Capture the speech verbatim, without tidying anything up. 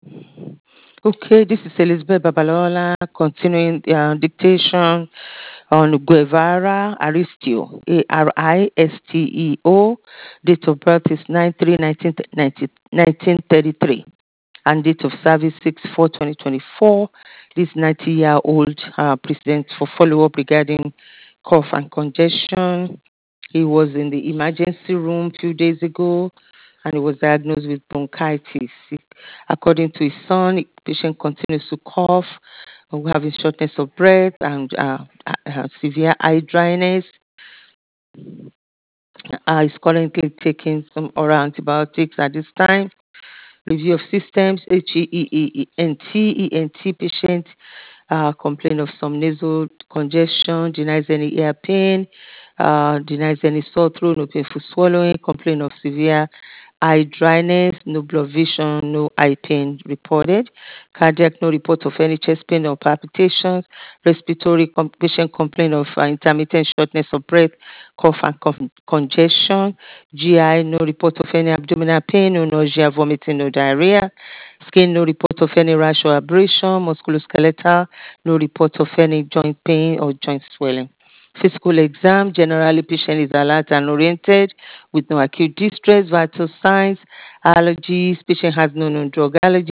Okay, this is Elizabeth Babalola continuing the uh, dictation on Guevara Aristeo, A R I S T E O. Date of birth is nine three nineteen thirty-three, and date of service six four twenty twenty-four. This ninety year old uh, president for follow up regarding cough and congestion. He was in the emergency room a few days ago and he was diagnosed with bronchitis. According to his son, the patient continues to cough, uh, having shortness of breath and uh, uh, uh, severe eye dryness. Uh, he's currently taking some oral antibiotics at this time. Review of systems, H E E N T, E N T patient uh, complain of some nasal congestion, denies any ear pain, uh, denies any sore throat, no painful swallowing, complain of severe eye dryness, no blood vision, no eye pain reported. Cardiac, no report of any chest pain or palpitations. Respiratory, com- patient complaint of uh, intermittent shortness of breath, cough and con- congestion. G I, no report of any abdominal pain, no nausea, vomiting, no diarrhea. Skin, no report of any rash or abrasion. Musculoskeletal, no report of any joint pain or joint swelling. Physical exam, generally patient is alert and oriented with no acute distress, vital signs, allergies, patient has no known drug allergy.